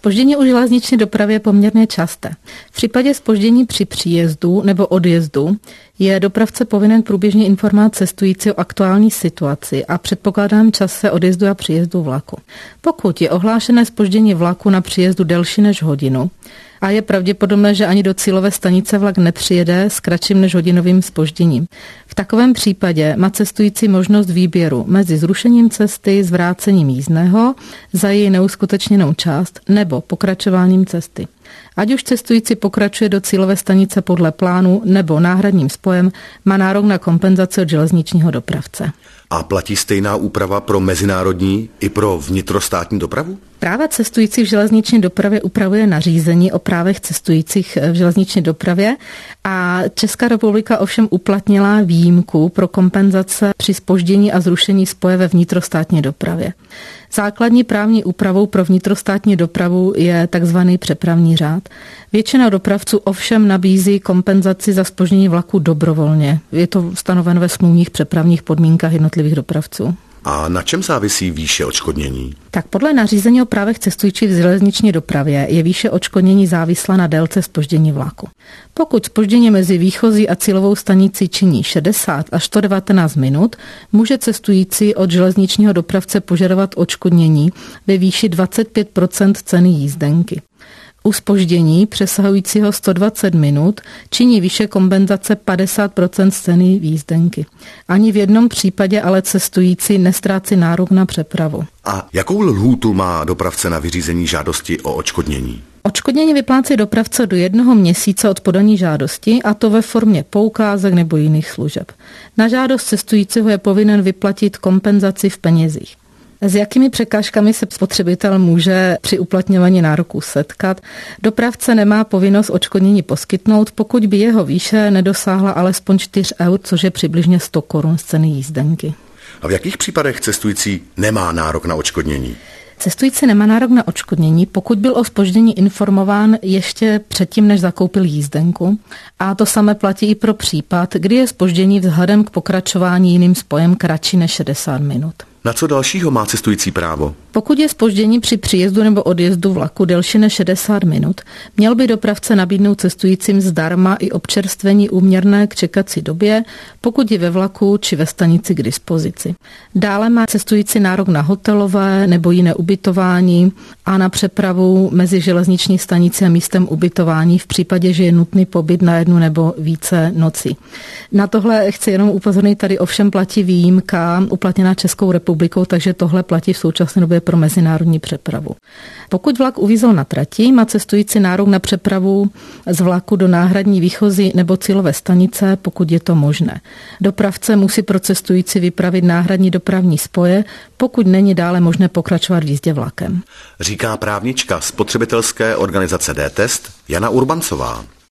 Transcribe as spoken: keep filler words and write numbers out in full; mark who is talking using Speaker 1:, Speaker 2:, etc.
Speaker 1: Zpoždění u železniční dopravy je poměrně časté. V případě zpoždění při příjezdu nebo odjezdu je dopravce povinen průběžně informovat cestující o aktuální situaci a předpokládaném čase odjezdu a příjezdu vlaku. Pokud je ohlášené zpoždění vlaku na příjezdu delší než hodinu a je pravděpodobné, že ani do cílové stanice vlak nepřijede s kratším než hodinovým zpožděním, v takovém případě má cestující možnost výběru mezi zrušením cesty, zvrácením jízdného za její neuskutečněnou část nebo pokračováním cesty. Ať už cestující pokračuje do cílové stanice podle plánu nebo náhradním spojem, má nárok na kompenzaci od železničního dopravce.
Speaker 2: A platí stejná úprava pro mezinárodní i pro vnitrostátní dopravu?
Speaker 1: Práva cestujících v železniční dopravě upravuje nařízení o právech cestujících v železniční dopravě a Česká republika ovšem uplatnila výjimku pro kompenzace při zpoždění a zrušení spoje ve vnitrostátní dopravě. Základní právní úpravou pro vnitrostátní dopravu je tzv. Přepravní řád. Většina dopravců ovšem nabízí kompenzaci za zpoždění vlaku dobrovolně. Je to stanoveno ve smluvních přepravních podmínkách jednotlivých dopravců.
Speaker 2: A na čem závisí výše odškodnění?
Speaker 1: Tak podle nařízení o právech cestujících v železniční dopravě je výše odškodnění závislá na délce zpoždění vlaku. Pokud zpoždění mezi výchozí a cílovou stanicí činí šedesát až sto devatenáct minut, může cestující od železničního dopravce požadovat odškodnění ve výši dvacet pět procent ceny jízdenky. U zpoždění přesahujícího sto dvacet minut činí výše kompenzace padesát procent ceny jízdenky. Ani v jednom případě ale cestující nestrácí nárok na přepravu.
Speaker 2: A jakou lhůtu má dopravce na vyřízení žádosti o odškodnění?
Speaker 1: Odškodnění vyplácí dopravce do jednoho měsíce od podání žádosti, a to ve formě poukázek nebo jiných služeb. Na žádost cestujícího je povinen vyplatit kompenzaci v penězích. S jakými překážkami se spotřebitel může při uplatňování nároku setkat? Dopravce nemá povinnost odškodnění poskytnout, pokud by jeho výše nedosáhla alespoň čtyři eur, což je přibližně sto korun z ceny jízdenky.
Speaker 2: A v jakých případech cestující nemá nárok na odškodnění?
Speaker 1: Cestující nemá nárok na odškodnění, pokud byl o zpoždění informován ještě předtím, než zakoupil jízdenku. A to samé platí i pro případ, kdy je zpoždění vzhledem k pokračování jiným spojem kratší než šedesát minut.
Speaker 2: Na co dalšího má cestující právo?
Speaker 1: Pokud je zpoždění při příjezdu nebo odjezdu vlaku delší než šedesát minut, měl by dopravce nabídnout cestujícím zdarma i občerstvení úměrné k čekací době, pokud je ve vlaku či ve stanici k dispozici. Dále má cestující nárok na hotelové nebo jiné ubytování a na přepravu mezi železniční stanicí a místem ubytování v případě, že je nutný pobyt na jednu nebo více nocí. Na tohle chci jenom upozornit, tady ovšem platí výjimka uplatněná Českou republikou, takže tohle platí v současné době pro mezinárodní přepravu. Pokud vlak uvízl na trati, má cestující nárok na přepravu z vlaku do náhradní výchozí nebo cílové stanice, pokud je to možné. Dopravce musí pro cestující vypravit náhradní dopravní spoje, pokud není dále možné pokračovat v jízdě vlakem.
Speaker 2: Říká právnička spotřebitelské organizace D-Test Jana Urbancová.